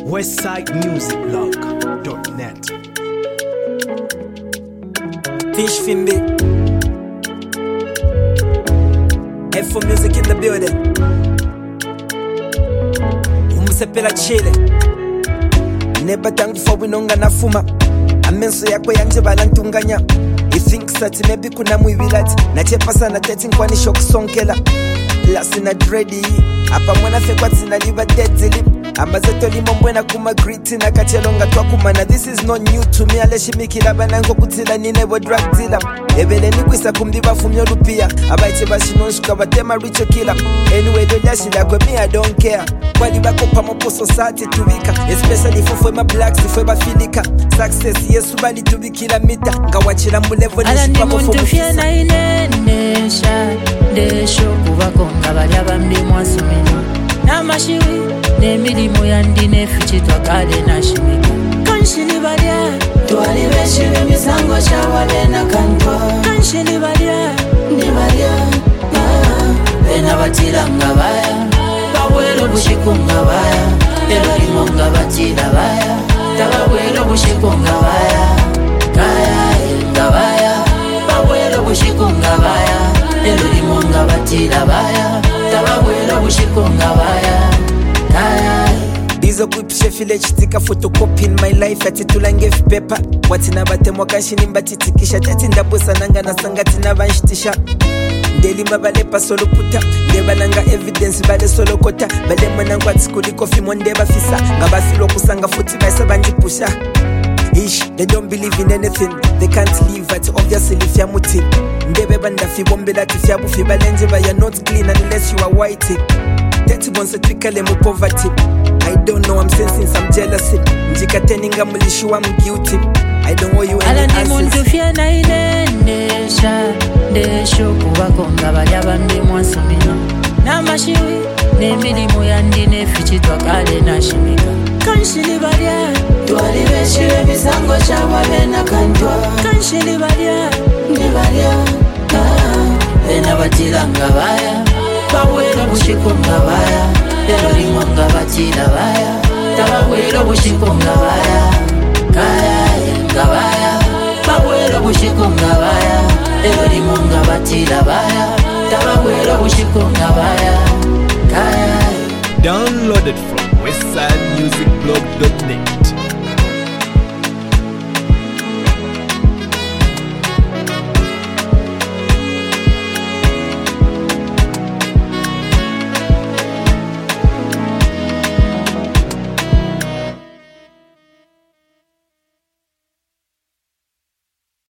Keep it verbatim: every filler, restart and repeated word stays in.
westside music blog dot net. Fish Fimbi, F four music in the building. Umusepela chile Neba tangu for winonga na fuma Amenso yako yanje balantunganya. He thinks that maybe kuna muivilati na chepa sana dating kwani shock sonkela. Lasina dready apa mwana fekwa tina liva dead zili ambazeto limo mbwena kuma griti na kachelonga twa kumana. This is not new to me. Aleshimikila banango kutila ninebo drug dealer. Ebele ni kwisa kumdiba fumyo lupia abaiche bashinonshuka batema richo killer. Anyway do dashila kwe me I don't care. Kwali bako pamopo society tubika, especially fufwe ma blacks ifwe bafilika. Success yesu bali tubikila mita ngawachila mulevo nishipa mofo mufisa. na inenesha desho kubakonga balya bambi mwasomeno namashiwi n'emirimu yandine fichitwa kale nashimika kanshini balya twali beshi b'emisango kyawabena kantwa kanshini balya ndi balya bena batira nga baya bawero bushiku nga baya ero limo nga batira baya tabawero bushiku nga baya kaya nga baya bawero bushiku nga baya ero limo nga batira baya tabawero bushiku nga baya kaya. Bizo kuipishe file chitika photocopy in my life ati tulange vipepa watina batemwa kanshini mbatitikisha tati ndabusa nanga na sangati na banshitisha ndeli mabalepa solo puta ndebalanga evidence bale solo kota bale mwanangu atikuli kofi mondeba fisa ngabafilo kusanga futi baisa bandipusha. Ish, they don't believe in anything. They can't live at obviously if you're muti. Ndebe banda fi bombela tifya bufi balenje ba you're not clean unless you are white. Teti bonse twikale mu poverty. I don't know, I'm sensing some jealousy. Njika teninga mulishuwa I'm guilty. I don't owe you any answers. Ala ndi muntu fye na inenesha desho kubakonga balya bambi mwasomino namashiwi n'emirimu yandine fichitwa kale nashimika kanshini balya twali beshi b'emisango kyawabena kantwa kanshini balya ndi balya bena batira nga baya bawero bushiku nga baya ero limo nga batira baya tabawero bushiku nga baya kaya nga baya bawero bushiku nga baya ero limo nga batira baya tabawero bushiku nga baya kaya. Downloaded from westside music blog dot net.